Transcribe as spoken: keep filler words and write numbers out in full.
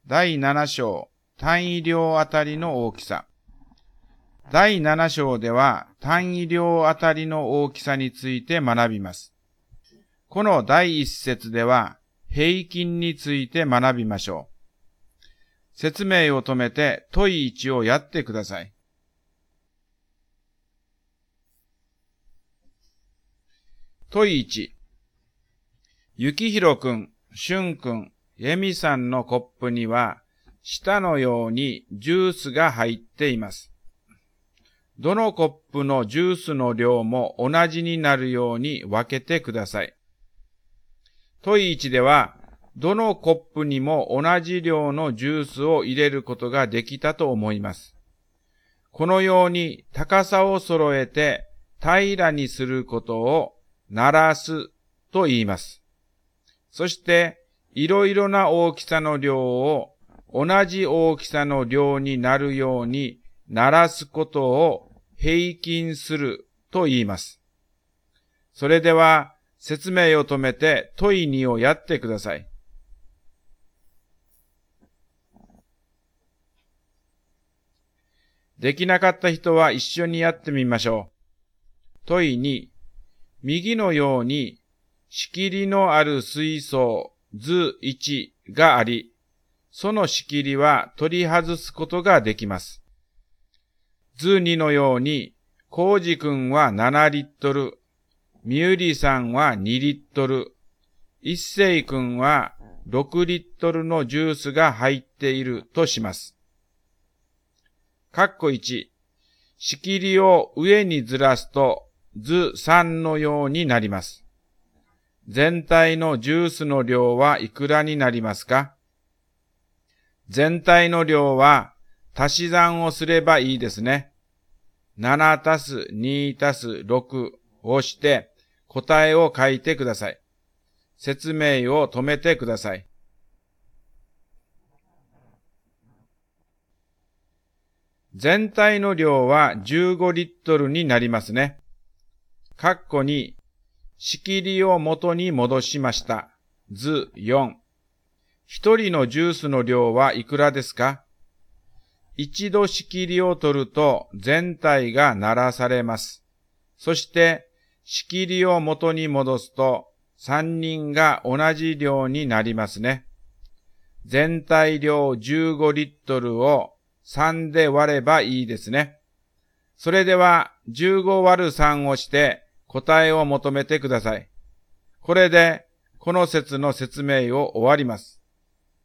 だいなな章、単位量あたりの大きさ。だいなな章では単位量あたりの大きさについて学びます。このだいいっ節では平均について学びましょう。説明を止めて問いいちをやってください。問いいち。ゆきひろくん、しゅんくん、えみさんのコップには下のようにジュースが入っています。どのコップのジュースの量も同じになるように分けてください。問いいちでは、どのコップにも同じ量のジュースを入れることができたと思います。このように高さを揃えて平らにすることをならすと言います。そして、いろいろな大きさの量を同じ大きさの量になるようにならすことを平均すると言います。それでは説明を止めて問いにをやってください。できなかった人は一緒にやってみましょう。問いに、右のように仕切りのある水槽図いちがあり、その仕切りは取り外すことができます。図にのように、こうじくんはななリットル、みゆりさんはにリットル、いっせいくんはろくリットルのジュースが入っているとします。括弧いち、仕切りを上にずらすと図さんのようになります。全体のジュースの量はいくらになりますか？全体の量は足し算をすればいいですね。ななたすにたすろくをして答えを書いてください。説明を止めてください。全体の量はじゅうごリットルになりますね。括弧に仕切りを元に戻しました。図よん。一人のジュースの量はいくらですか？一度仕切りを取ると全体がならされます。そして仕切りを元に戻すとさんにんが同じ量になりますね。全体量じゅうごリットルをさんで割ればいいですね。それではじゅうごわるさんをして答えを求めてください。これでこの説の説明を終わります。